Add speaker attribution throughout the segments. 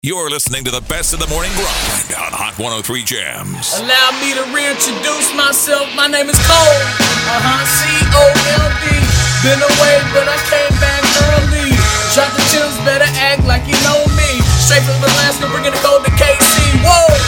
Speaker 1: You're listening to the best of the morning grind on Hot 103 Jams.
Speaker 2: Allow me to reintroduce myself. My name is Cole. C-O-L-D. Been away, but I came back early. Drop the chills, better act like you know me. Straight from Alaska, bringing the gold to KC.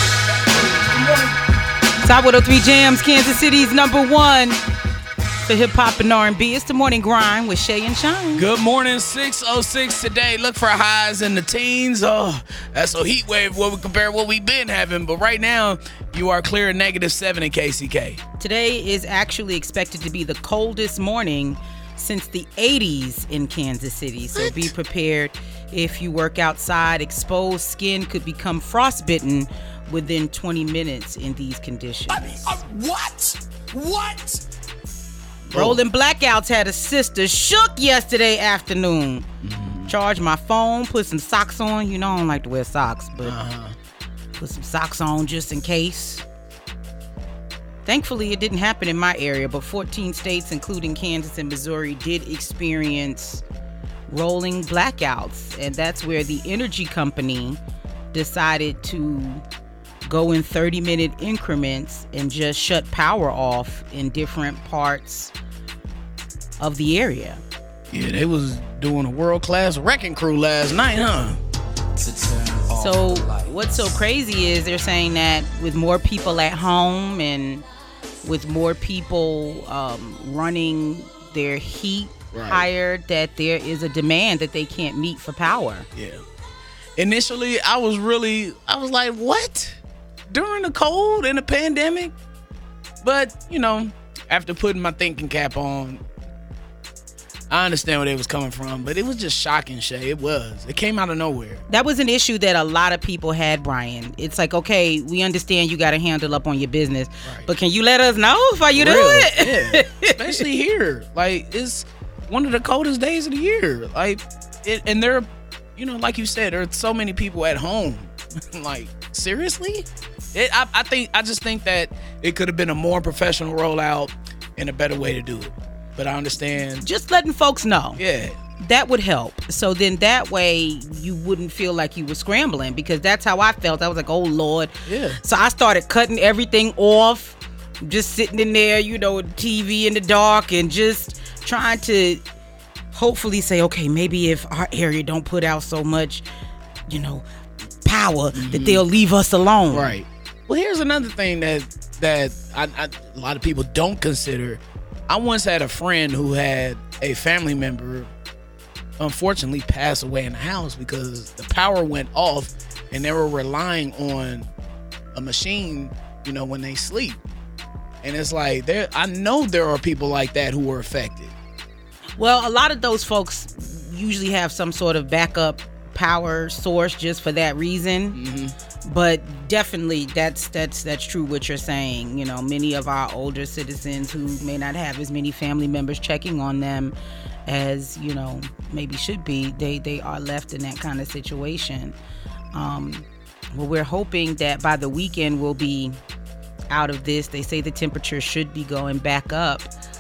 Speaker 2: Whoa!
Speaker 3: Top 103 Jams, Kansas City's number one for hip-hop and R&B. It's the morning grind with Shay and Shine.
Speaker 2: Good morning, 6:06 today. Look for highs in the teens. Oh, that's a heat wave what we compare what we've been having. But right now, you are clear at -7 in KCK.
Speaker 3: Today is actually expected to be the coldest morning since the 80s in Kansas City. So be prepared. If you work outside, exposed skin could become frostbitten within 20 minutes in these conditions.
Speaker 2: What?
Speaker 3: Rolling blackouts had a sister shook yesterday afternoon. Charged my phone, put some socks on. You know I don't like to wear socks, but put some socks on just in case. Thankfully, it didn't happen in my area, but 14 states, including Kansas and Missouri, did experience rolling blackouts. And that's where the energy company decided to go in 30-minute increments and just shut power off in different parts of the area.
Speaker 2: Yeah, they was doing a world-class wrecking crew last night, huh?
Speaker 3: So what's so crazy is they're saying that with more people at home and with more people running their heat higher, that there is a demand that they can't meet for power.
Speaker 2: Yeah. Initially, I was like, what? During the cold and the pandemic? But, you know, after putting my thinking cap on, I understand where they was coming from, but it was just shocking, Shay. It was. It came out of nowhere.
Speaker 3: That was an issue that a lot of people had, Brian. It's like, okay, we understand you got to handle up on your business, but can you let us know before you do it?
Speaker 2: Yeah, especially here. Like, it's one of the coldest days of the year. Like, and there, you know, like you said, there are so many people at home. Like, seriously? I just think that it could have been a more professional rollout and a better way to do it. But I understand.
Speaker 3: Just letting folks know.
Speaker 2: Yeah.
Speaker 3: That would help. So then that way you wouldn't feel like you were scrambling, because that's how I felt. I was like, oh, Lord.
Speaker 2: Yeah.
Speaker 3: So I started cutting everything off, just sitting in there, you know, TV in the dark, and just trying to hopefully say, okay, maybe if our area don't put out so much, you know, power, that they'll leave us alone.
Speaker 2: Right. Well, here's another thing that a lot of people don't consider. I once had a friend who had a family member unfortunately pass away in the house because the power went off and they were relying on a machine, you know, when they sleep. And it's like, I know there are people like that who were affected.
Speaker 3: Well, a lot of those folks usually have some sort of backup power source just for that reason. But definitely that's true what you're saying. You know, many of our older citizens who may not have as many family members checking on them as, you know, maybe should be, they are left in that kind of situation. Well, we're hoping that by the weekend we'll be out of this. They say the temperature should be going back up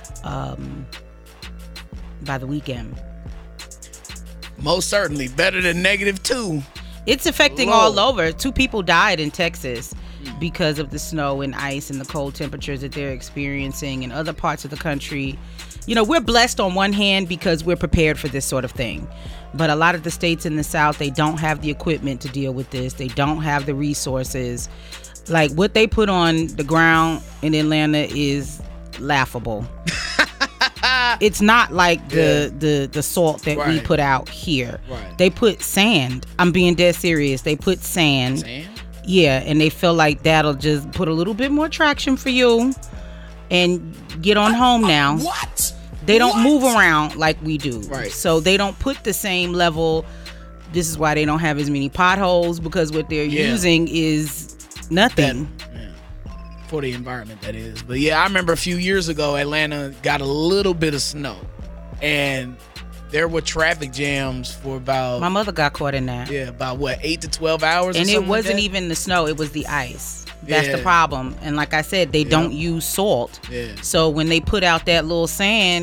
Speaker 3: by the weekend.
Speaker 2: Most certainly better than -2.
Speaker 3: It's affecting all over. 2 people died in Texas because of the snow and ice and the cold temperatures that they're experiencing in other parts of the country. You know, we're blessed on one hand because we're prepared for this sort of thing. But a lot of the states in the South, they don't have the equipment to deal with this. They don't have the resources. Like, what they put on the ground in Atlanta is laughable. It's not like the salt that we put out here. Right. They put sand. I'm being dead serious. They put sand.
Speaker 2: Sand?
Speaker 3: Yeah, and they feel like that'll just put a little bit more traction for you and get on home now.
Speaker 2: What?
Speaker 3: They don't move around like we do.
Speaker 2: Right.
Speaker 3: So they don't put the same level. This is why they don't have as many potholes, because what they're using is nothing.
Speaker 2: For the environment, that is. But yeah, I remember a few years ago, Atlanta got a little bit of snow, and there were traffic jams for about...
Speaker 3: My mother got caught in that.
Speaker 2: Yeah, about 8 to 12 hours.
Speaker 3: And
Speaker 2: or
Speaker 3: it wasn't
Speaker 2: like
Speaker 3: even the snow; it was the ice. That's the problem. And like I said, they don't use salt.
Speaker 2: Yeah.
Speaker 3: So when they put out that little sand,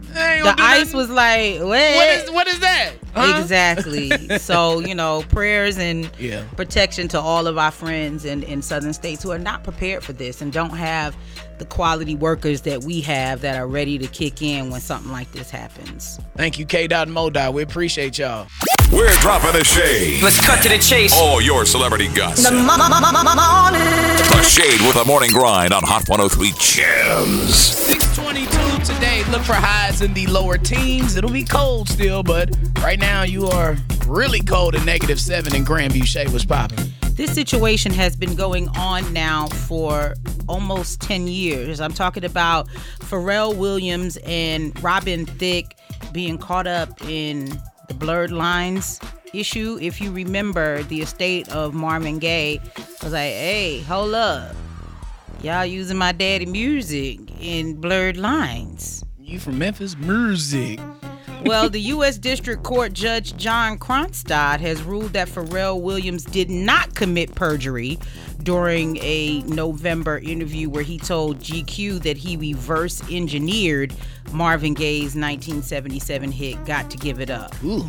Speaker 3: The ICE was like,
Speaker 2: what is that? Huh?
Speaker 3: Exactly. So, prayers and protection to all of our friends in southern states who are not prepared for this and don't have the quality workers that we have that are ready to kick in when something like this happens.
Speaker 2: Thank you, K-Dot and Mo-Dot. We appreciate y'all.
Speaker 1: We're dropping the shade.
Speaker 4: Let's cut to the chase.
Speaker 1: All your celebrity gossip.
Speaker 4: The morning.
Speaker 1: The Shade with the Morning Grind on Hot 103 Gems.
Speaker 2: 6:22 today. Look for highs in the lower teens. It'll be cold still, but right now you are really cold at -7 in Grandview. Shay, what's popping?
Speaker 3: This situation has been going on now for almost 10 years. I'm talking about Pharrell Williams and Robin Thicke being caught up in the blurred lines issue. If you remember, the estate of Marvin Gaye was like, hey, hold up. Y'all using my daddy music in blurred lines.
Speaker 2: You from Memphis? Music.
Speaker 3: Well, the U.S. District Court Judge John Kronstadt has ruled that Pharrell Williams did not commit perjury during a November interview where he told GQ that he reverse engineered Marvin Gaye's 1977 hit "Got to Give It Up."
Speaker 2: Ooh,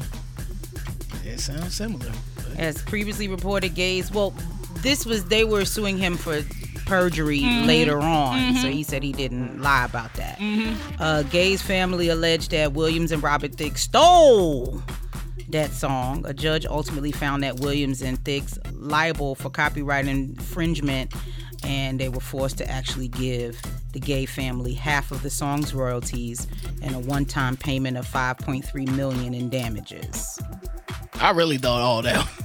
Speaker 2: it sounds similar.
Speaker 3: As previously reported, they were suing him for perjury later on, so he said he didn't lie about that. Gaye's family alleged that Williams and Robin Thicke stole that song. A judge ultimately found that Williams and Thicke's liable for copyright infringement, and they were forced to actually give the Gaye family half of the song's royalties and a one-time payment of $5.3 million in damages.
Speaker 2: I really thought all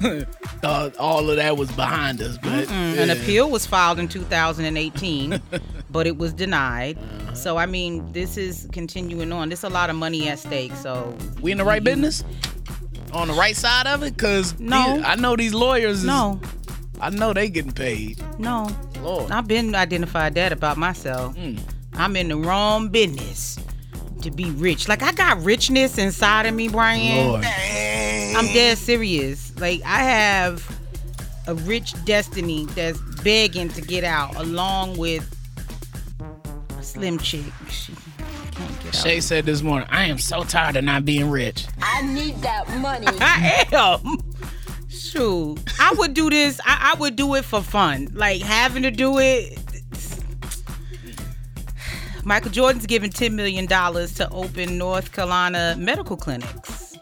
Speaker 2: of that was behind us, but
Speaker 3: An appeal was filed in 2018, but it was denied. So I mean, this is continuing on. There's a lot of money at stake. So
Speaker 2: we in the right business, on the right side of it, because I know these lawyers. I know they getting paid.
Speaker 3: No,
Speaker 2: Lord,
Speaker 3: I've been identified that about myself. I'm in the wrong business to be rich. Like, I got richness inside of me, Brian.
Speaker 2: Lord.
Speaker 3: I'm dead serious. Like, I have a rich destiny that's begging to get out, along with a slim chick. She can't get out.
Speaker 2: Shay said this morning, I am so tired of not being rich.
Speaker 5: I need that money.
Speaker 3: I am. Shoot. I would do this. I would do it for fun. Like, having to do it. Michael Jordan's giving $10 million to open North Carolina medical clinics.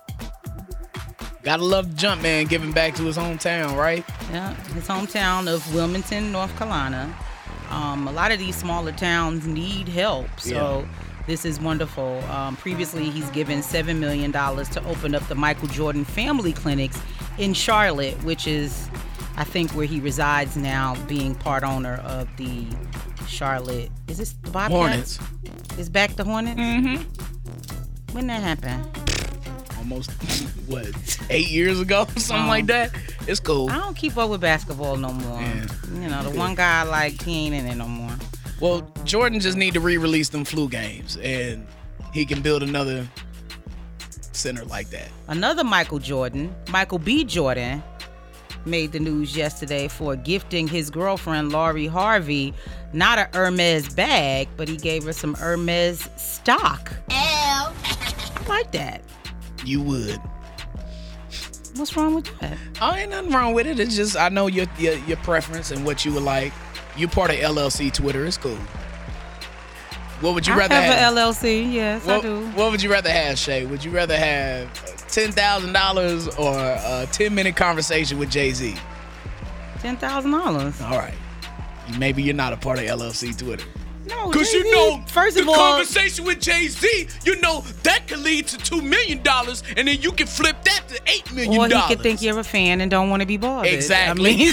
Speaker 2: Gotta love the jump man giving back to his hometown, right?
Speaker 3: Yeah, his hometown of Wilmington, North Carolina. A lot of these smaller towns need help, so this is wonderful. Previously, he's given $7 million to open up the Michael Jordan Family Clinics in Charlotte, which is, I think, where he resides now, being part owner of the Charlotte. Is this the Bobcats?
Speaker 2: Hornets.
Speaker 3: Is back the Hornets? When that happened?
Speaker 2: Almost, 8 years ago? Something like that? It's cool.
Speaker 3: I don't keep up with basketball no more.
Speaker 2: Yeah.
Speaker 3: The one guy I like, he ain't in it no more.
Speaker 2: Well, Jordan just need to re-release them flu games, and he can build another center like that.
Speaker 3: Another Michael Jordan, Michael B. Jordan, made the news yesterday for gifting his girlfriend, Lori Harvey, not a Hermes bag, but he gave her some Hermes stock. I like that.
Speaker 2: You would.
Speaker 3: What's wrong with that?
Speaker 2: Oh, ain't nothing wrong with it. It's just, I know your preference and what you would like. You part of LLC Twitter. It's cool. What would you rather have?
Speaker 3: I have an LLC, yes, I do.
Speaker 2: What would you rather have, Shay? Would you rather have $10,000 or a 10-minute conversation with Jay-Z?
Speaker 3: $10,000.
Speaker 2: All right. Maybe you're not a part of LLC Twitter.
Speaker 3: No,
Speaker 2: because
Speaker 3: first of
Speaker 2: the
Speaker 3: all,
Speaker 2: conversation with Jay-Z, that could lead to $2 million, and then you can flip that to $8 million.
Speaker 3: Or he could think you're a fan and don't want to be bothered.
Speaker 2: Exactly.
Speaker 3: I mean,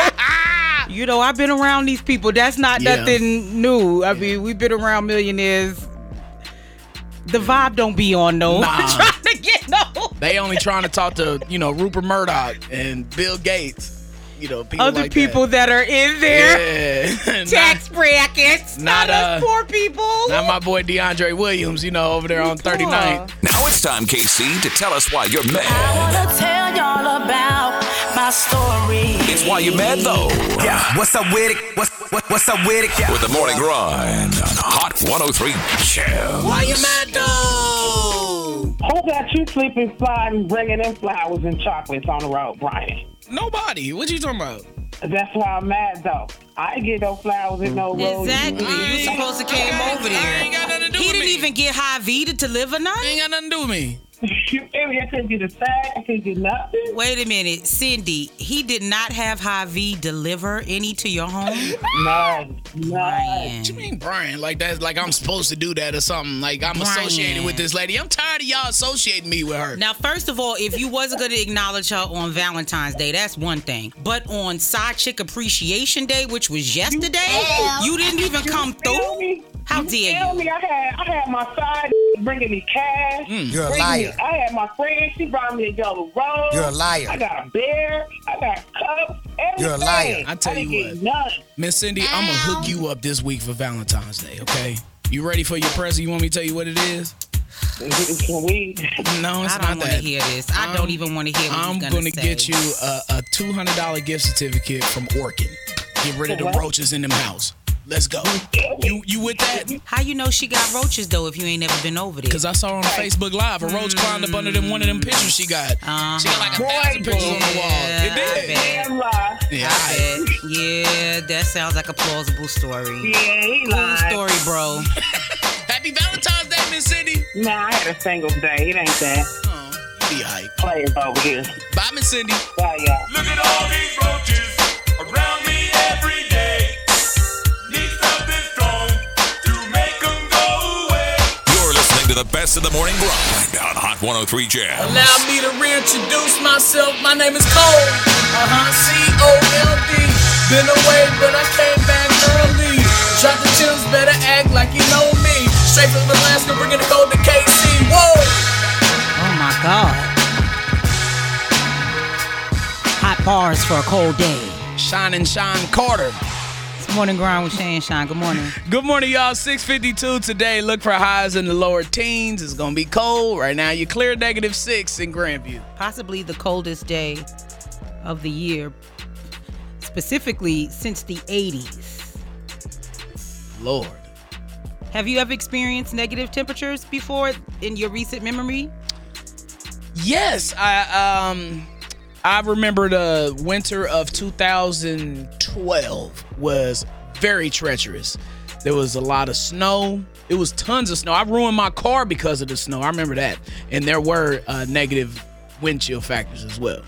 Speaker 3: so, I've been around these people. That's not nothing new. I mean, we've been around millionaires. The vibe don't be on, though.
Speaker 2: Nah.
Speaker 3: Trying to get
Speaker 2: They only trying to talk to, Rupert Murdoch and Bill Gates. People
Speaker 3: other
Speaker 2: like
Speaker 3: people that are in there.
Speaker 2: Yeah.
Speaker 3: Tax brackets. Not us poor people.
Speaker 2: Not my boy DeAndre Williams, over there on 39th.
Speaker 1: Now it's time, KC, to tell us why you're mad.
Speaker 5: I wanna tell y'all about my story.
Speaker 1: It's why you're mad, though.
Speaker 4: Yeah, what's up with it? What's up with it?
Speaker 1: With the morning grind on Hot 103 Chill.
Speaker 2: Why you mad though?
Speaker 6: Who got you sleeping, sliding, bringing in flowers and chocolates on the road, Brian?
Speaker 2: Nobody. What you talking about?
Speaker 6: That's why I'm mad, though. I ain't get no flowers and no roses.
Speaker 3: Exactly. You supposed to came over there.
Speaker 2: I ain't got nothing to do
Speaker 3: He
Speaker 2: with
Speaker 3: didn't
Speaker 2: me.
Speaker 3: even get Hy-Vee to deliver nothing?
Speaker 2: Ain't got nothing to do with me.
Speaker 6: I couldn't get a sack. I couldn't get nothing.
Speaker 3: Wait a minute, Cindy. He did not have Hy-Vee deliver any to your home?
Speaker 6: None.
Speaker 3: Brian.
Speaker 2: What you mean, Brian? Like that's like I'm supposed to do that or something? Like I'm
Speaker 3: Brian.
Speaker 2: associated with this lady. I'm tired of y'all associating me with her.
Speaker 3: Now, first of all, if you wasn't going to acknowledge her on Valentine's Day, that's one thing. But on Side Chick Appreciation Day, which was yesterday, you didn't even come
Speaker 6: Feel
Speaker 3: through?
Speaker 6: me?
Speaker 3: How dare
Speaker 6: Tell
Speaker 3: you?
Speaker 6: me, I had my side bringing me cash.
Speaker 7: You're a liar.
Speaker 6: I had my friend. She brought me a yellow rose.
Speaker 7: You're a liar.
Speaker 6: I got a bear. I got cups. Everything.
Speaker 7: You're a liar.
Speaker 2: I tell you
Speaker 6: didn't
Speaker 2: what.
Speaker 6: get none.
Speaker 2: Miss Cindy, I'm gonna hook you up this week for Valentine's Day, okay? You ready for your present? You want me to tell you what it is?
Speaker 6: Can we?
Speaker 2: No, it's
Speaker 3: I
Speaker 2: not
Speaker 3: don't want to
Speaker 2: that.
Speaker 3: hear this. I don't even want to hear what
Speaker 2: I'm
Speaker 3: he's
Speaker 2: gonna
Speaker 3: going to say.
Speaker 2: get you a $200 gift certificate from Orkin. Get rid of the
Speaker 6: What?
Speaker 2: roaches in them house. Let's go. You with that?
Speaker 3: How you know she got roaches, though, if you ain't never been over there?
Speaker 2: Because I saw her on Facebook Live. A roach climbed up under one of them pictures she got. She got like 1,000 pictures on the wall. It
Speaker 3: I
Speaker 2: did.
Speaker 3: bet.
Speaker 6: Damn lie.
Speaker 2: Yeah,
Speaker 3: I bet. Yeah, that sounds like a plausible story.
Speaker 6: Yeah, he
Speaker 3: Cool
Speaker 6: lied.
Speaker 3: story, bro.
Speaker 2: Happy Valentine's Day, Miss Cindy.
Speaker 6: Nah, I had a single day. It ain't that.
Speaker 2: Oh, you be hype.
Speaker 6: Players over here.
Speaker 2: Bye, Miss Cindy.
Speaker 6: Bye, y'all.
Speaker 8: Look at all these roaches around me every day. Need something strong to make them go away.
Speaker 1: You're listening to the best of the morning grind on Hot 103 Jam.
Speaker 2: Allow me to reintroduce myself. My name is Cole. C-O-L-D. Been away, but I came back early. Drop the chills, better act like you know me. Straight from Alaska, bringing the gold to KC. Whoa!
Speaker 3: Oh, my God. Hot bars for a cold day.
Speaker 2: Shine Carter.
Speaker 3: It's Morning Grind with Shay and Shine. Good morning.
Speaker 2: Good morning, y'all. 6:52 today. Look for highs in the lower teens. It's going to be cold. Right now, you clear -6 in Grandview.
Speaker 3: Possibly the coldest day of the year, specifically since the 80s.
Speaker 2: Lord.
Speaker 3: Have you ever experienced negative temperatures before in your recent memory?
Speaker 2: Yes, I remember the winter of 2012 was very treacherous. There was a lot of snow. It was tons of snow. I ruined my car because of the snow. I remember that. And there were negative wind chill factors as well.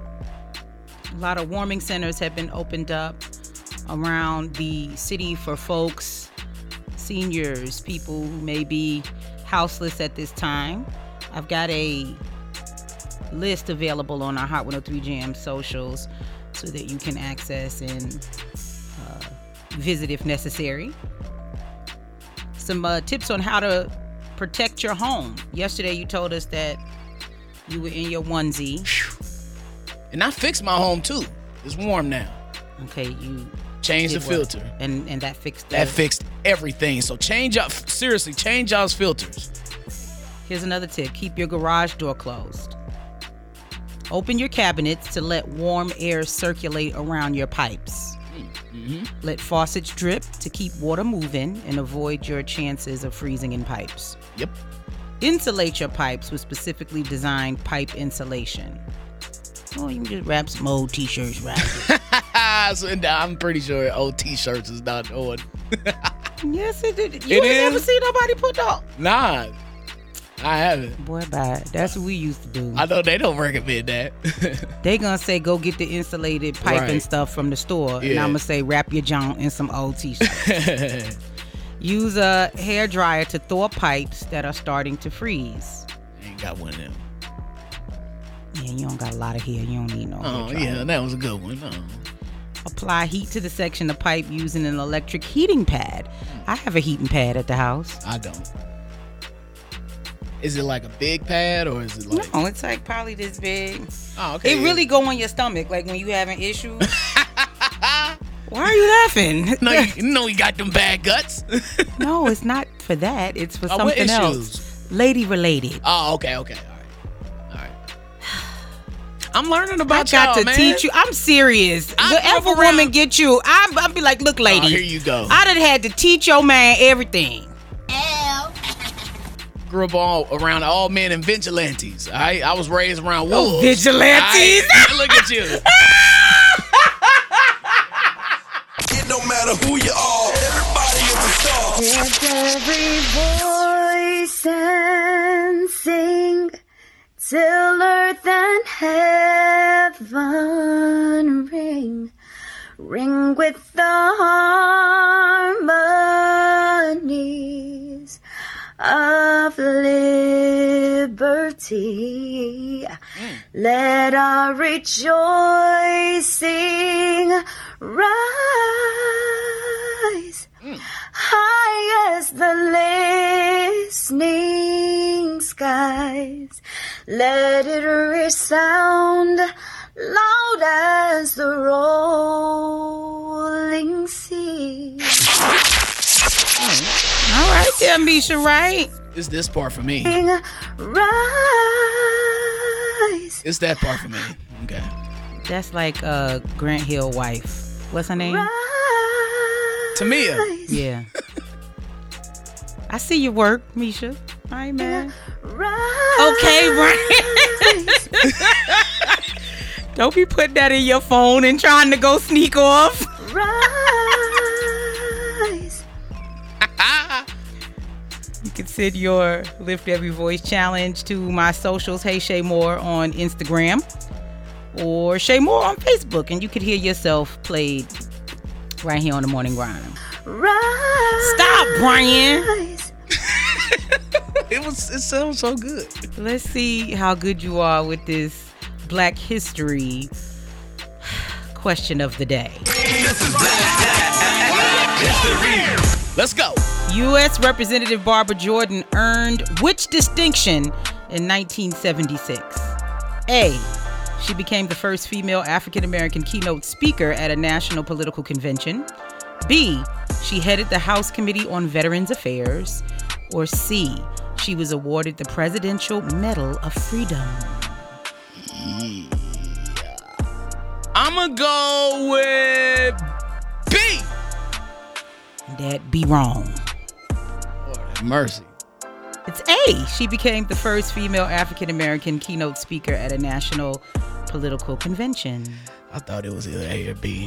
Speaker 3: A lot of warming centers have been opened up around the city for folks, seniors, people who may be houseless at this time. I've got a list available on our Hot 103 Jam socials so that you can access and visit if necessary. Some tips on how to protect your home. Yesterday you told us that you were in your onesie.
Speaker 2: And I fixed my home too. It's warm now.
Speaker 3: Okay, you
Speaker 2: Changed the
Speaker 3: did what?
Speaker 2: filter.
Speaker 3: And that fixed
Speaker 2: That fixed everything. So change y'all's filters.
Speaker 3: Here's another tip. Keep your garage door closed. Open your cabinets to let warm air circulate around your pipes. Let faucets drip to keep water moving and avoid your chances of freezing in pipes.
Speaker 2: Yep.
Speaker 3: Insulate your pipes with specifically designed pipe insulation. Oh, you can just wrap some old t-shirts around it.
Speaker 2: So I'm pretty sure old t-shirts is not on.
Speaker 3: Yes, it did.
Speaker 2: It
Speaker 3: You ain't
Speaker 2: is?
Speaker 3: never see nobody put up.
Speaker 2: Nah, I haven't.
Speaker 3: Boy, bye. That's what we used to do.
Speaker 2: I know they don't recommend that.
Speaker 3: They gonna say go get the insulated pipe
Speaker 2: Right.
Speaker 3: and stuff from the store, and
Speaker 2: Yeah.
Speaker 3: I'm gonna say wrap your junk in some old t-shirts. Use a hair dryer to thaw pipes that are starting to freeze.
Speaker 2: Ain't got one of them.
Speaker 3: Yeah, you don't got a lot of hair. You don't need no
Speaker 2: Oh,
Speaker 3: hair dryer.
Speaker 2: yeah, that was a good one. Oh.
Speaker 3: Apply heat to the section of pipe using an electric heating pad. I have a heating pad at the house.
Speaker 2: I don't. Is it like a big pad or is it like...
Speaker 3: No, it's like probably this big.
Speaker 2: Oh, okay.
Speaker 3: It really go on your stomach, like when you having issues. Why are you laughing?
Speaker 2: No, you got them bad guts.
Speaker 3: No, it's not for that. It's for
Speaker 2: What
Speaker 3: something else.
Speaker 2: issues?
Speaker 3: Lady related.
Speaker 2: Oh, okay. All right. I'm learning about
Speaker 3: I got
Speaker 2: y'all,
Speaker 3: to
Speaker 2: man.
Speaker 3: teach you. I'm serious.
Speaker 2: I
Speaker 3: Whatever
Speaker 2: drove around-
Speaker 3: woman get you, I'll be like, look, lady.
Speaker 2: Oh, here you go.
Speaker 3: I done had to teach your man everything.
Speaker 2: Grew up around all men and vigilantes. I was raised around wolves.
Speaker 3: Vigilantes.
Speaker 2: Look at you.
Speaker 8: It don't matter who you are, everybody is a star.
Speaker 7: Lift every voice and sing till earth and heaven ring. Ring with the harmonies of liberty. Let our rejoicing rise high as the listening skies. Let it resound loud as the rolling sea.
Speaker 3: All right, there, Misha, right?
Speaker 2: It's this part for me.
Speaker 7: Rise.
Speaker 2: It's that part for me. Okay.
Speaker 3: That's like Grant Hill wife. What's her name?
Speaker 2: Tamia.
Speaker 3: Yeah. I see your work, Misha. All right, man. Okay, Brian. Don't be putting that in your phone and trying to go sneak off.
Speaker 7: Rise.
Speaker 3: You can send your Lift Every Voice challenge to my socials, Hey Shay Moore on Instagram or Shay Moore on Facebook, and you could hear yourself played right here on the Morning Grind.
Speaker 7: Rise.
Speaker 3: Stop, Brian.
Speaker 2: It sounds so good.
Speaker 3: Let's see how good you are with this Black History question of the day.
Speaker 2: Let's go.
Speaker 3: U.S. Representative Barbara Jordan earned which distinction in 1976? A. She became the first female African-American keynote speaker at a national political convention. B. She headed the House Committee on Veterans Affairs. Or C. She was awarded the Presidential Medal of Freedom.
Speaker 2: I'ma go with B.
Speaker 3: That be wrong.
Speaker 2: Lord have mercy.
Speaker 3: It's A. She became the first female African-American keynote speaker at a national political convention.
Speaker 2: I thought it was either A or B.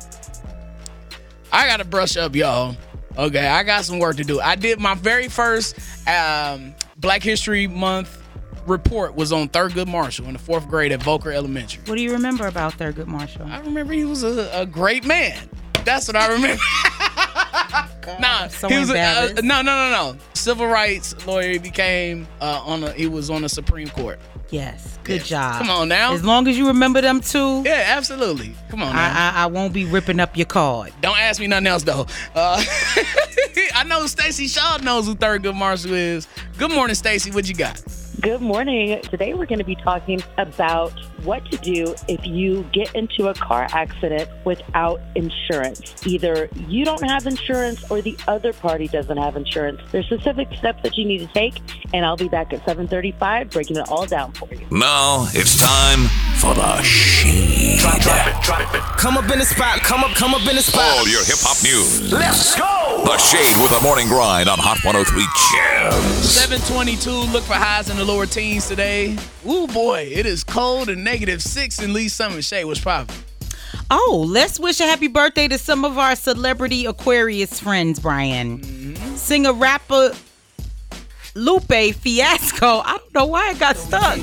Speaker 2: I gotta brush up, y'all. Okay, I got some work to do. I did my very first Black History Month report was on Thurgood Marshall in the 4th grade at Volker Elementary.
Speaker 3: What do you remember about Thurgood Marshall?
Speaker 2: I remember he was a great man. That's what I remember. Nah,
Speaker 3: so
Speaker 2: he was
Speaker 3: embarrassed.
Speaker 2: no. Civil rights lawyer. He became he was on the Supreme Court.
Speaker 3: Yes, good
Speaker 2: Yes.
Speaker 3: job.
Speaker 2: Come on now.
Speaker 3: As long as you remember them two,
Speaker 2: Yeah, absolutely. Come on now.
Speaker 3: I won't be ripping up your card.
Speaker 2: Don't ask me nothing else though. I know Stacey Shaw knows who Thurgood Marshall is. Good morning, Stacey. What you got?
Speaker 9: Good morning. Today we're going to be talking about what to do if you get into a car accident without insurance. Either you don't have insurance or the other party doesn't have insurance. There's specific steps that you need to take, and I'll be back at 7:35 breaking it all down for you.
Speaker 1: Now it's time for the Shade.
Speaker 8: Drop it.
Speaker 4: Come up in the spot. Come up in the spot.
Speaker 1: All your hip hop news.
Speaker 8: Let's go.
Speaker 1: The Shade with the Morning Grind on Hot 103 Jams.
Speaker 2: 722. Look for highs in the lower teens today. Ooh boy, it is cold and -6 in Lee Summit. Shay, what's poppin'?
Speaker 3: Oh, let's wish a happy birthday to some of our celebrity Aquarius friends, Brian. Singer rapper Lupe Fiasco. I don't know why it got stuck.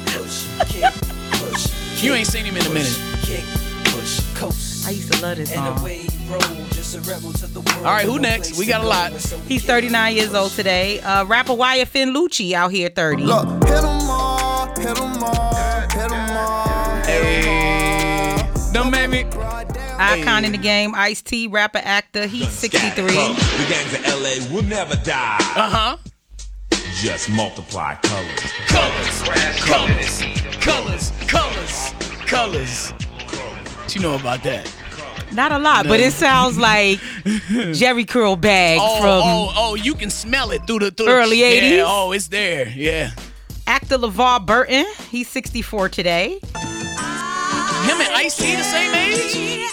Speaker 2: You ain't seen him in a minute.
Speaker 3: I used to love this song.
Speaker 2: All right, who next? We got a lot.
Speaker 3: He's 39 years old today. Rapper Wyatt Finn Lucci out here 30.
Speaker 4: Look, hit 'em all, hit 'em all, hit 'em all.
Speaker 2: Hey, don't make me.
Speaker 3: Icon in the game, Ice-T, rapper, actor. He's 63.
Speaker 8: The gangs of LA will never die.
Speaker 2: Uh-huh.
Speaker 8: Just multiply colors.
Speaker 2: Colors. What you know about that?
Speaker 3: Not a lot, but it sounds like Jerry Curl Bag from
Speaker 2: Oh, you can smell it through the
Speaker 3: early 80s.
Speaker 2: Yeah, oh, it's there. Yeah.
Speaker 3: actor LeVar Burton. He's 64 today.
Speaker 2: Him and Ice-T the same age?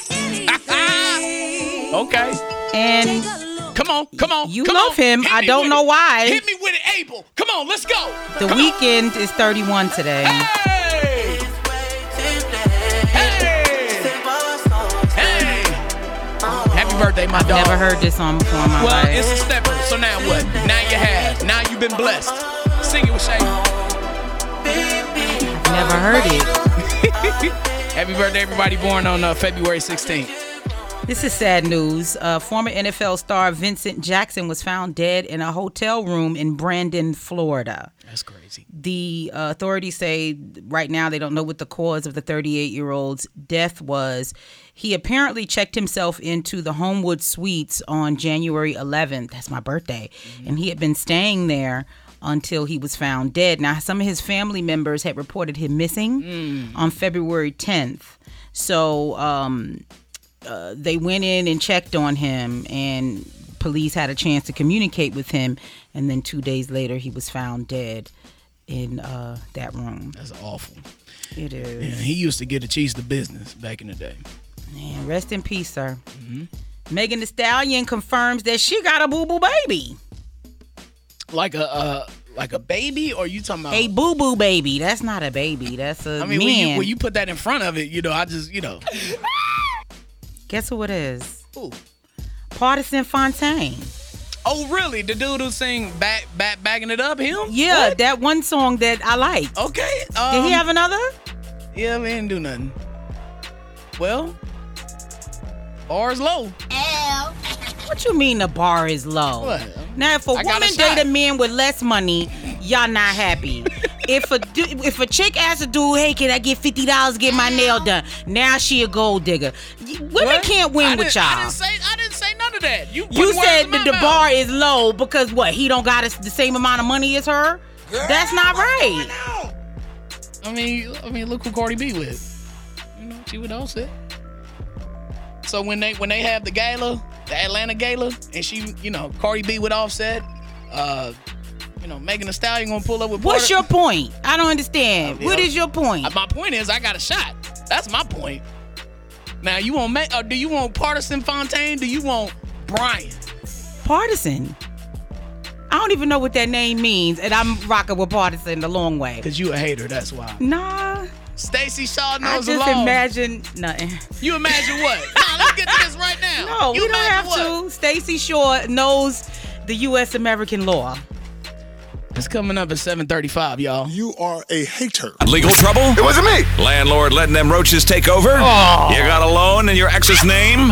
Speaker 2: Okay.
Speaker 3: And
Speaker 2: come on.
Speaker 3: you
Speaker 2: come
Speaker 3: love
Speaker 2: on.
Speaker 3: him.
Speaker 2: Hit
Speaker 3: I
Speaker 2: me
Speaker 3: don't
Speaker 2: with
Speaker 3: know
Speaker 2: it.
Speaker 3: why.
Speaker 2: Hit me with it, Abel. Come on, let's go.
Speaker 3: The
Speaker 2: Come on.
Speaker 3: Weeknd is 31 today.
Speaker 2: Hey! Happy birthday, my dog.
Speaker 3: Never heard this song before in my
Speaker 2: Well,
Speaker 3: life.
Speaker 2: it's a stepper, so now what? Now you have. Now you've been blessed. Sing it with Shay.
Speaker 3: Never heard it.
Speaker 2: Happy birthday, everybody born on February 16th.
Speaker 3: This is sad news. Former NFL star Vincent Jackson was found dead in a hotel room in Brandon, Florida.
Speaker 2: That's crazy.
Speaker 3: The authorities say right now they don't know what the cause of the 38-year-old's death was. He apparently checked himself into the Homewood Suites on January 11th. That's my birthday. And he had been staying there until he was found dead. Now, some of his family members had reported him missing on February 10th. So they went in and checked on him, and police had a chance to communicate with him. And then 2 days later, he was found dead in that room.
Speaker 2: That's awful.
Speaker 3: It is.
Speaker 2: Yeah, he used to get a cheese to business back in the day.
Speaker 3: Man, rest in peace, sir. Megan Thee Stallion confirms that she got a boo-boo baby.
Speaker 2: Like a baby, or you talking about
Speaker 3: A boo-boo baby. That's not a baby. That's a
Speaker 2: I mean,
Speaker 3: man.
Speaker 2: when you put that in front of it, I just,
Speaker 3: Guess who it is?
Speaker 2: Who?
Speaker 3: Partisan Fontaine.
Speaker 2: Oh, really? The dude who sing backing it up, him?
Speaker 3: Yeah,
Speaker 2: What?
Speaker 3: that one song that I liked.
Speaker 2: Okay.
Speaker 3: Did he have another?
Speaker 2: Yeah, we didn't do nothing. Well, bar is low.
Speaker 3: What you mean the bar is low?
Speaker 2: What?
Speaker 3: Now, if a
Speaker 2: I got
Speaker 3: woman
Speaker 2: a shot.
Speaker 3: date a man with less money, y'all not happy. If a chick asks a dude, hey, can I get $50 to get my nail done? Now she a gold digger. Women
Speaker 2: What?
Speaker 3: can't win with y'all.
Speaker 2: I didn't say none of that. You
Speaker 3: You
Speaker 2: putting words
Speaker 3: said
Speaker 2: in
Speaker 3: that
Speaker 2: my
Speaker 3: the
Speaker 2: mouth.
Speaker 3: bar is low because what? He don't got the same amount of money as her? That's not right.
Speaker 2: I mean, look who Cardi B with. She with Offset. So when they have the gala, the Atlanta gala, and she, Cardi B with Offset, Megan Thee Stallion gonna pull up with.
Speaker 3: What's your point? I don't understand. What is your point?
Speaker 2: My point is, I got a shot. That's my point. Now you want do you want Partisan Fontaine? Do you want Brian?
Speaker 3: Partisan. I don't even know what that name means, and I'm rocking with Partisan the long way.
Speaker 2: Cause you a hater, that's why.
Speaker 3: Nah.
Speaker 2: Stacey Shaw
Speaker 3: I
Speaker 2: knows
Speaker 3: just
Speaker 2: alone.
Speaker 3: imagine nothing.
Speaker 2: You imagine what? Nah, let's get to this right now.
Speaker 3: No,
Speaker 2: you
Speaker 3: we don't
Speaker 2: imagine
Speaker 3: have
Speaker 2: what?
Speaker 3: to. Stacey Shore knows the U.S. American law.
Speaker 2: It's coming up at 7:35, y'all.
Speaker 10: You are a hater.
Speaker 1: Legal trouble?
Speaker 10: It wasn't me.
Speaker 1: Landlord letting them roaches take over? You got a loan in your ex's name?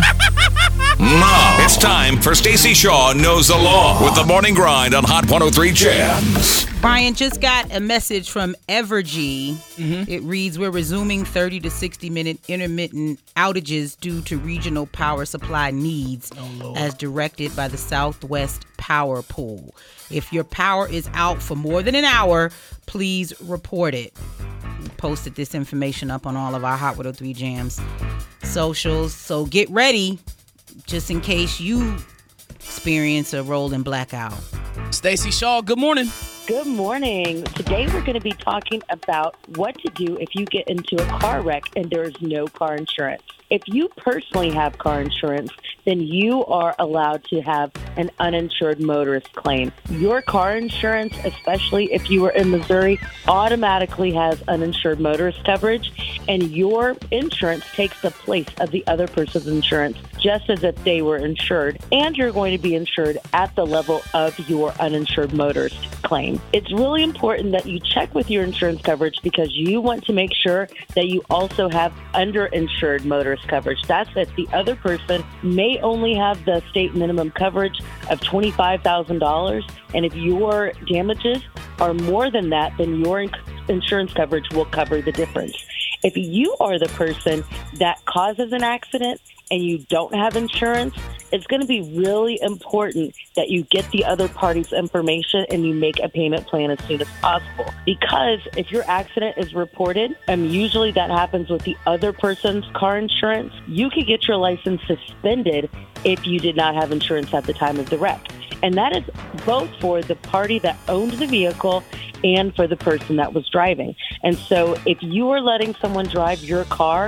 Speaker 1: No. It's time for Stacey Shaw Knows the Law with the Morning Grind on Hot 103 Jams.
Speaker 3: Brian just got a message from Evergy. It reads, we're resuming 30 to 60-minute intermittent outages due to regional power supply needs as directed by the Southwest Power Pool. If your power is out for more than an hour, please report it. We posted this information up on all of our Hot 103 Jams socials. So get ready just in case you experience a rolling blackout.
Speaker 2: Stacey Shaw, good morning.
Speaker 9: Good morning. Today we're going to be talking about what to do if you get into a car wreck and there is no car insurance. If you personally have car insurance, then you are allowed to have an uninsured motorist claim. Your car insurance, especially if you were in Missouri, automatically has uninsured motorist coverage, and your insurance takes the place of the other person's insurance, just as if they were insured, and you're going to be insured at the level of your uninsured motorist claim. It's really important that you check with your insurance coverage because you want to make sure that you also have underinsured motorist coverage. That's if the other person may only have the state minimum coverage of $25,000, and if your damages are more than that, then your insurance coverage will cover the difference. If you are the person that causes an accident and you don't have insurance, it's going to be really important that you get the other party's information and you make a payment plan as soon as possible. Because if your accident is reported, and usually that happens with the other person's car insurance, you could get your license suspended if you did not have insurance at the time of the wreck. And that is both for the party that owned the vehicle and for the person that was driving. And so if you are letting someone drive your car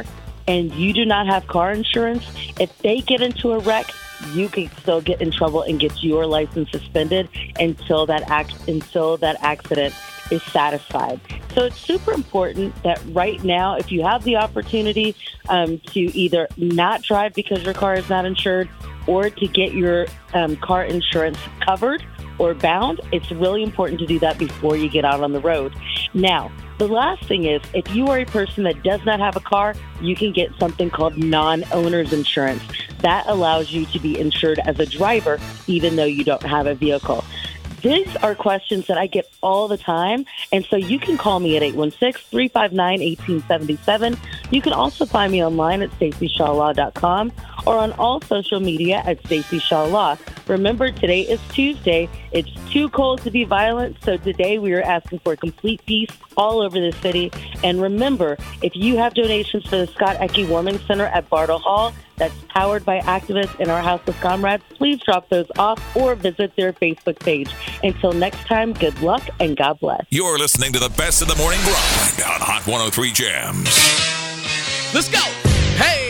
Speaker 9: and you do not have car insurance, if they get into a wreck, you can still get in trouble and get your license suspended until that accident is satisfied. So it's super important that right now, if you have the opportunity to either not drive because your car is not insured or to get your car insurance covered or bound, it's really important to do that before you get out on the road. Now, the last thing is, if you are a person that does not have a car, you can get something called non-owner's insurance. That allows you to be insured as a driver, even though you don't have a vehicle. These are questions that I get all the time, and so you can call me at 816-359-1877. You can also find me online at StaceyShawLaw.com or on all social media at Stacey Shaw Law. Remember, today is Tuesday. It's too cold to be violent, so today we are asking for complete peace all over the city. And remember, if you have donations for the Scott Ecke Warming Center at Bartle Hall, that's powered by activists in our House of Comrades, please drop those off or visit their Facebook page. Until next time, good luck and God bless.
Speaker 1: You're listening to the best of the morning grind on Hot 103 Jams.
Speaker 2: Let's go. Hey.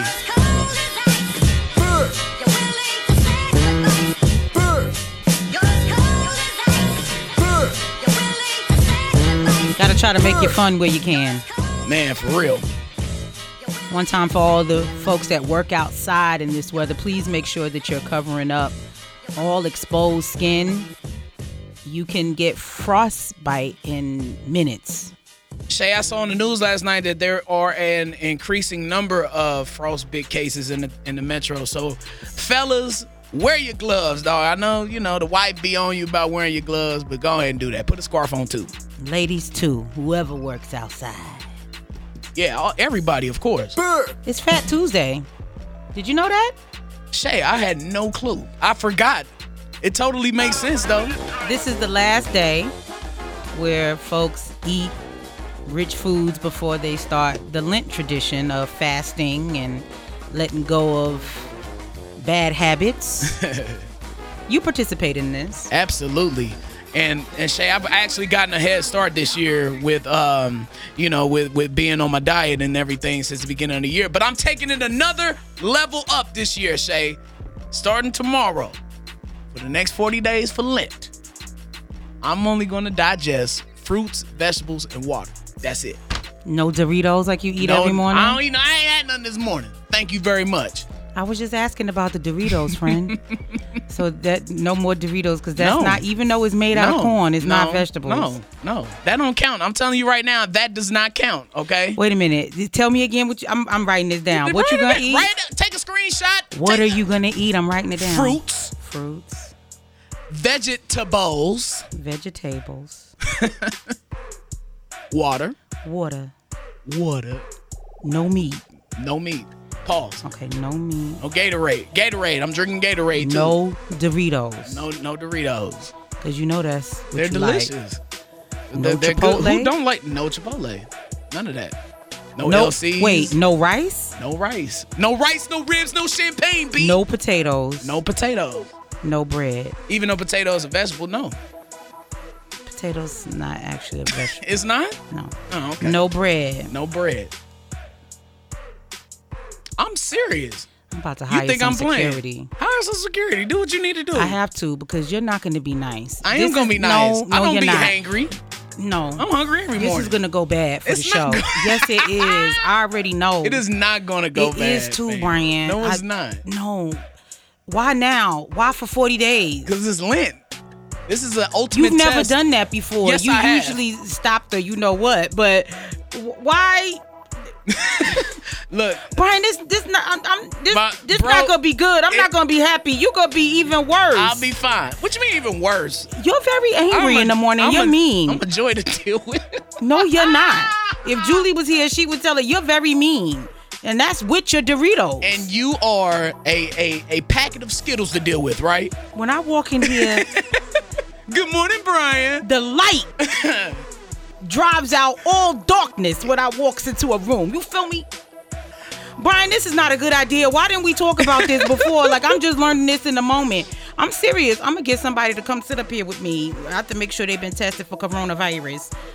Speaker 3: Gotta try to make it fun where you can.
Speaker 2: Man, for real.
Speaker 3: One time for all the folks that work outside in this weather, please make sure that you're covering up all exposed skin. You can get frostbite in minutes.
Speaker 2: Shay, I saw on the news last night that there are an increasing number of frostbite cases in the metro. So, fellas, wear your gloves, dog. I know, the wife be on you about wearing your gloves, but go ahead and do that. Put a scarf on, too.
Speaker 3: Ladies, too. Whoever works outside.
Speaker 2: Yeah, everybody, of course.
Speaker 3: It's Fat Tuesday. Did you know that?
Speaker 2: Shay, I had no clue. I forgot. It totally makes sense, though.
Speaker 3: This is the last day where folks eat rich foods before they start the Lent tradition of fasting and letting go of bad habits. You participate in this.
Speaker 2: Absolutely. And Shay, I've actually gotten a head start this year with with being on my diet and everything since the beginning of the year. But I'm taking it another level up this year, Shay. Starting tomorrow, for the next 40 days for Lent, I'm only going to digest fruits, vegetables, and water. That's it.
Speaker 3: No Doritos like you eat every morning?
Speaker 2: I ain't had nothing this morning. Thank you very much.
Speaker 3: I was just asking about the Doritos, friend. So that no more Doritos, because that's not, even though it's made out of corn, it's not vegetables.
Speaker 2: No, that don't count. I'm telling you right now, that does not count. Okay.
Speaker 3: Wait a minute. Tell me again what I'm writing this down. What you gonna eat?
Speaker 2: Take a screenshot.
Speaker 3: What are you gonna eat? I'm writing it down.
Speaker 2: Fruits. Vegetables. Water.
Speaker 3: No meat.
Speaker 2: Pause.
Speaker 3: Okay, no meat.
Speaker 2: No Gatorade. I'm drinking Gatorade too.
Speaker 3: No Doritos.
Speaker 2: No Doritos.
Speaker 3: Because you know that's what
Speaker 2: they're delicious.
Speaker 3: Like. No
Speaker 2: they're
Speaker 3: Chipotle?
Speaker 2: Good. Who don't like no Chipotle? None of that. No LCs.
Speaker 3: Wait, no rice?
Speaker 2: No rice. No ribs, no champagne, B.
Speaker 3: No potatoes.
Speaker 2: No potatoes.
Speaker 3: No bread.
Speaker 2: Even though potatoes are a vegetable, no.
Speaker 3: Potatoes not actually a vegetable.
Speaker 2: It's not?
Speaker 3: No.
Speaker 2: Oh, okay.
Speaker 3: No bread.
Speaker 2: I'm serious.
Speaker 3: I'm about to hire
Speaker 2: you think
Speaker 3: some
Speaker 2: I'm
Speaker 3: security.
Speaker 2: Playing? Hire some security. Do what you need to do.
Speaker 3: I have to, because you're not going to be nice.
Speaker 2: I am going to be nice.
Speaker 3: No,
Speaker 2: I don't
Speaker 3: you're
Speaker 2: be
Speaker 3: not.
Speaker 2: hangry.
Speaker 3: No.
Speaker 2: I'm hungry every morning.
Speaker 3: This is going to go bad for the show. Yes, it is. I already know.
Speaker 2: It is not going to go bad.
Speaker 3: It is too, man. Brian.
Speaker 2: No, it's not.
Speaker 3: No. Why now? Why for 40 days?
Speaker 2: Because it's Lent. This is an ultimate
Speaker 3: You've never
Speaker 2: test.
Speaker 3: done that before.
Speaker 2: Yes,
Speaker 3: you
Speaker 2: I
Speaker 3: usually stop the you know what, but why?
Speaker 2: Look,
Speaker 3: Brian, this not gonna be good. I'm not gonna be happy. You gonna be even worse.
Speaker 2: I'll be fine. What you mean even worse?
Speaker 3: You're very angry in the morning. You're mean.
Speaker 2: I'm a joy to deal with.
Speaker 3: No, you're not. If Julie was here, she would tell her you're very mean, and that's with your Doritos.
Speaker 2: And you are a packet of Skittles to deal with, right?
Speaker 3: When I walk in here,
Speaker 2: good morning, Brian.
Speaker 3: The light drives out all darkness when I walks into a room. You feel me? Brian, this is not a good idea. Why didn't we talk about this before? Like, I'm just learning this in the moment. I'm serious. I'm going to get somebody to come sit up here with me. I have to make sure they've been tested for coronavirus.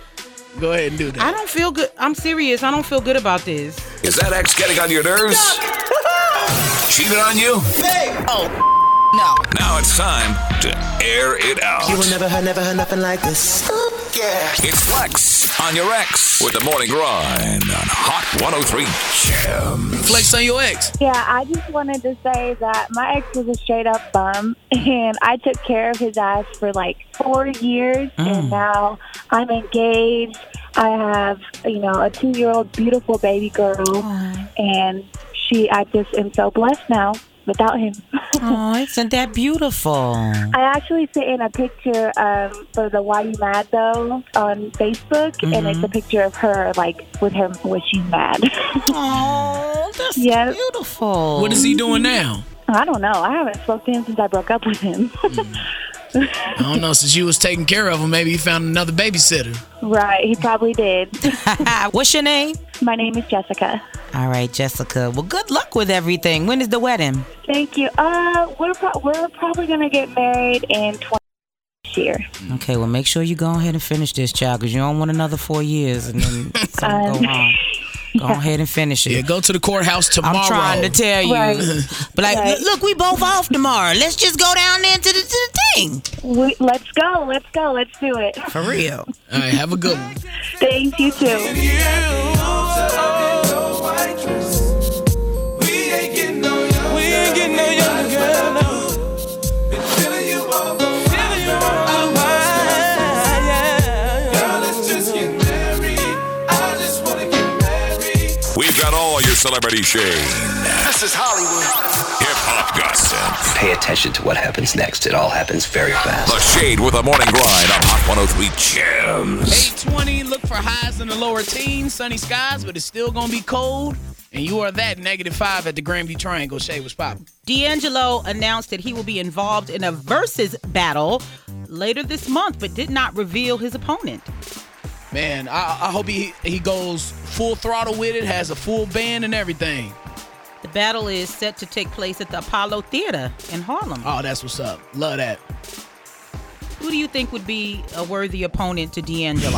Speaker 2: Go ahead and do that.
Speaker 3: I don't feel good. I'm serious. I don't feel good about this.
Speaker 1: Is that ex getting on your nerves? Cheated on you?
Speaker 2: No.
Speaker 1: Now it's time to air it out.
Speaker 10: You will never heard nothing like this. Yeah.
Speaker 1: It's Flex on your ex with the morning grind on Hot 103 Jams.
Speaker 2: Flex on your ex.
Speaker 11: Yeah, I just wanted to say that my ex was a straight up bum, and I took care of his ass for like 4 years, and now I'm engaged. I have, a 2-year-old beautiful baby girl, and I just am so blessed now without him.
Speaker 3: Oh, isn't that beautiful?
Speaker 11: I actually sent in a picture for the Why You Mad Though on Facebook, and it's a picture of her with her when she's mad.
Speaker 3: Oh, that's beautiful.
Speaker 2: What is he doing now?
Speaker 11: I don't know. I haven't spoken to him since I broke up with him.
Speaker 2: I don't know. Since you was taking care of him, maybe he found another babysitter.
Speaker 11: Right, he probably did.
Speaker 3: What's your name?
Speaker 11: My name is Jessica.
Speaker 3: All right, Jessica. Well, good luck with everything. When is the wedding?
Speaker 11: Thank you. We're probably gonna get married in 20 this year.
Speaker 3: Okay, well, make sure you go ahead and finish this, child, because you don't want another 4 years and then something go wrong. Go ahead and finish it.
Speaker 2: Yeah, go to the courthouse tomorrow.
Speaker 3: I'm trying to tell you.
Speaker 11: Right.
Speaker 3: But look, we both off tomorrow. Let's just go down there to the thing.
Speaker 11: Let's go. Let's do it.
Speaker 3: For real.
Speaker 2: All right, have a good one.
Speaker 11: Thanks, you too.
Speaker 8: We ain't getting no younger, girl. No. Been feeling you all for a while, yeah. Girl, let's just get married. I just wanna get married.
Speaker 1: We've got all your celebrity shade.
Speaker 10: This is Hollywood.
Speaker 1: Hip-hop gossip.
Speaker 12: Pay attention to what happens next. It all happens very fast.
Speaker 1: The Shade with a morning grind on Hot 103 Jams.
Speaker 2: 820, look for highs in the lower teens, sunny skies, but it's still going to be cold. And you are that -5 at the Grandview Triangle. Shade, what's poppin'?
Speaker 3: D'Angelo announced that he will be involved in a versus battle later this month, but did not reveal his opponent.
Speaker 2: Man, I hope he goes full throttle with it, has a full band and everything.
Speaker 3: The battle is set to take place at the Apollo Theater in Harlem.
Speaker 2: Oh, that's what's up. Love that.
Speaker 3: Who do you think would be a worthy opponent to D'Angelo?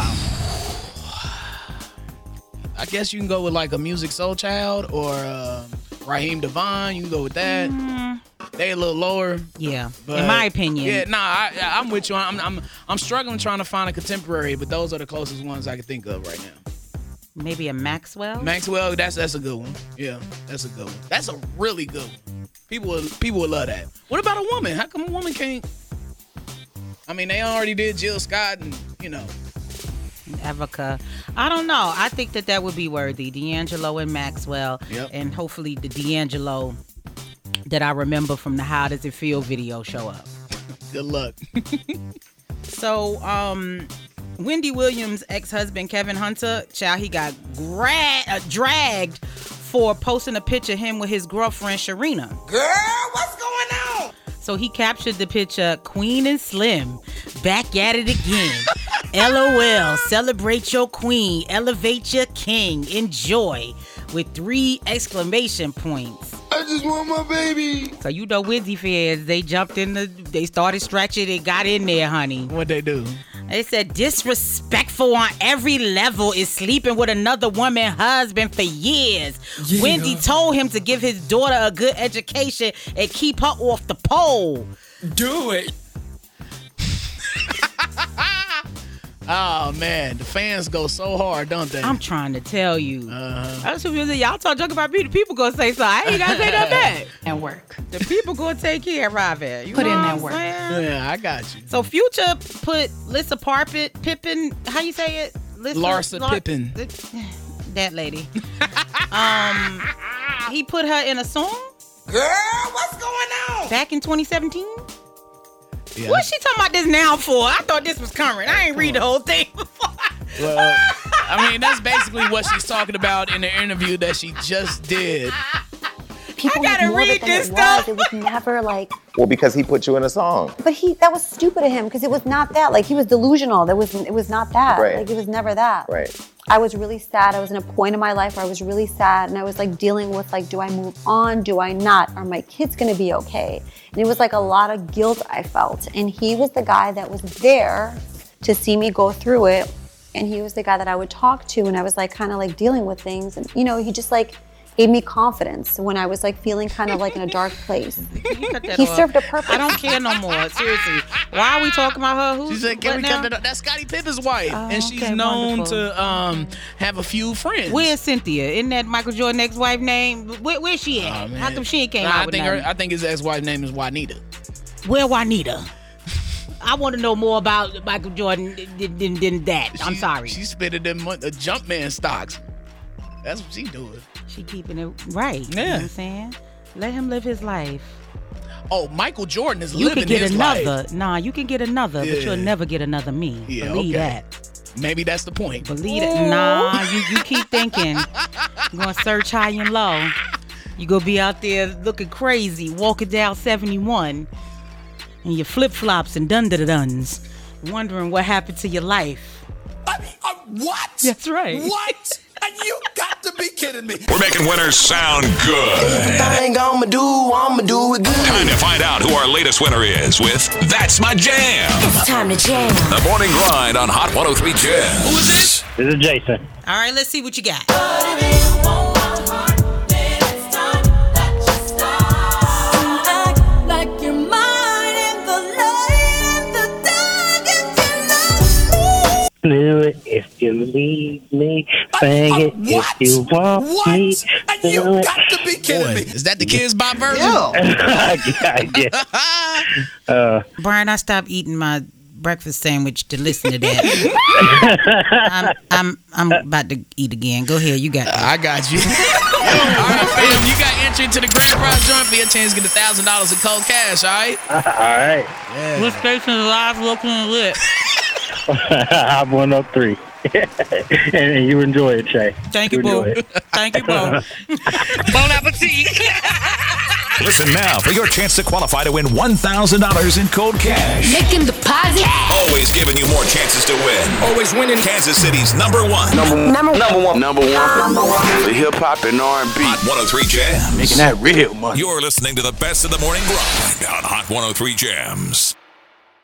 Speaker 2: I guess you can go with like a Music Soul Child or Raheem Devon. You can go with that. They a little lower.
Speaker 3: Yeah,
Speaker 2: but
Speaker 3: in my opinion.
Speaker 2: Yeah, I'm with you. I'm struggling trying to find a contemporary, but those are the closest ones I can think of right now.
Speaker 3: Maybe a Maxwell?
Speaker 2: Maxwell, that's a good one. Yeah, that's a good one. That's a really good one. People would love that. What about a woman? How come a woman can't? I mean, they already did Jill Scott and,
Speaker 3: Erica. I don't know. I think that would be worthy. D'Angelo and Maxwell.
Speaker 2: Yep.
Speaker 3: And hopefully the D'Angelo that I remember from the How Does It Feel video show up.
Speaker 2: Good luck.
Speaker 3: So, Wendy Williams' ex-husband, Kevin Hunter, he got dragged for posting a picture of him with his girlfriend, Sharina.
Speaker 10: Girl, what's going on?
Speaker 3: So he captured the picture, Queen and Slim, back at it again. LOL, celebrate your queen, elevate your king, enjoy, with 3 exclamation points.
Speaker 10: I just want my baby.
Speaker 3: So you know Wizzy fans, they jumped in they started stretching, they got in there, honey.
Speaker 2: What'd they do?
Speaker 3: They said disrespectful on every level is sleeping with another woman's husband for years.
Speaker 2: Yeah.
Speaker 3: Wendy told him to give his daughter a good education and keep her off the pole.
Speaker 2: Do it. Oh, man. The fans go so hard, don't they?
Speaker 3: I'm trying to tell you. Y'all talk joke about me. The people gonna say so. I ain't gotta say that back.
Speaker 13: And work.
Speaker 3: The people gonna take care of it. You
Speaker 13: Put
Speaker 3: know
Speaker 13: in
Speaker 3: what
Speaker 13: that
Speaker 3: I'm
Speaker 13: work.
Speaker 3: saying?
Speaker 2: Yeah, I got you.
Speaker 3: So Future put Lissa Pippen, how you say it?
Speaker 2: Larsa Pippen.
Speaker 3: That lady. He put her in a song?
Speaker 10: Girl, what's going on?
Speaker 3: Back in 2017?
Speaker 2: Yeah.
Speaker 3: What's she talking about this now for? I thought this was current. I ain't read the whole thing before.
Speaker 2: Well, I mean, that's basically what she's talking about in the interview that she just did.
Speaker 14: People
Speaker 3: I gotta
Speaker 14: more of it
Speaker 3: read
Speaker 14: than
Speaker 3: this
Speaker 14: it
Speaker 3: stuff.
Speaker 14: Was. It was never like.
Speaker 15: Well, because he put you in a song.
Speaker 14: But that was stupid of him because it was not that. Like he was delusional. It was not that.
Speaker 15: Right.
Speaker 14: Like it was never that.
Speaker 15: Right.
Speaker 14: I was really sad. I was in a point in my life where I was really sad, and I was like dealing with like, do I move on? Do I not? Are my kids gonna be okay? And it was like a lot of guilt I felt. And he was the guy that was there to see me go through it And he was the guy that I would talk to when I was like kind of like dealing with things. And, you know, he just like gave me confidence when I was like feeling kind of like in a dark place. He served a purpose.
Speaker 3: I don't care no more. Seriously. Why are we talking about her?
Speaker 2: She said, "Can we cut that up?" That's Scottie Pippen's wife, and she's known to have a few friends.
Speaker 3: Where's Cynthia? Isn't that Michael Jordan's ex-wife name? Where's she at? How come she ain't came out with nothing?
Speaker 2: I think his ex-wife's name is Juanita.
Speaker 3: Where Juanita? I want to know more about Michael Jordan than that. I'm sorry.
Speaker 2: She's spending them Jumpman stocks. That's what she doing.
Speaker 3: She keeping it right.
Speaker 2: Yeah.
Speaker 3: You know what I'm saying? Let him live his life.
Speaker 2: Oh, Michael Jordan is
Speaker 3: You
Speaker 2: living
Speaker 3: can get
Speaker 2: his
Speaker 3: another.
Speaker 2: life.
Speaker 3: Nah, you can get another, but
Speaker 2: Yeah.
Speaker 3: you'll never get another me.
Speaker 2: Yeah,
Speaker 3: Believe
Speaker 2: okay.
Speaker 3: that.
Speaker 2: Maybe that's the point.
Speaker 3: Believe it. Nah, you keep thinking. You're going to search high and low. You going to be out there looking crazy, walking down 71 in your flip-flops and dun-da-da-duns, wondering what happened to your life.
Speaker 10: What?
Speaker 3: That's right.
Speaker 10: What? You got to be kidding me.
Speaker 1: We're making winners sound good.
Speaker 10: Everything I'ma do it good.
Speaker 1: Time to find out who our latest winner is with That's My Jam.
Speaker 5: It's time to jam.
Speaker 1: The Morning Grind on Hot 103 Jam.
Speaker 2: Who is this?
Speaker 13: This is Jason.
Speaker 3: All right, let's see what you got.
Speaker 13: Do it if you need me. Bang it if you want me.
Speaker 10: You got to be kidding me.
Speaker 2: Is that the Kids Bop version?
Speaker 13: Yeah.
Speaker 3: Brian, I stopped eating my breakfast sandwich to listen to that. I'm about to eat again. Go ahead, you got it.
Speaker 2: I got you. All right, fam, you got entry into the grand prize joint for your chance to get $1,000 in cold cash, all right?
Speaker 13: All right.
Speaker 2: Yeah.
Speaker 3: What station is live, local, and lit?
Speaker 13: I'm 103. And you enjoy it, Shay.
Speaker 3: Thank you, boo. Thank you, boo. Bon appetit.
Speaker 1: Listen now for your chance to qualify to win $1,000 in cold cash.
Speaker 5: Making deposit.
Speaker 1: Always giving you more chances to win. Always winning. Kansas City's number one.
Speaker 5: Number one.
Speaker 16: The hip hop and R&B.
Speaker 1: Hot 103 Jams.
Speaker 16: Making that real money.
Speaker 1: You're listening to the best of the morning grind on Hot 103 Jams.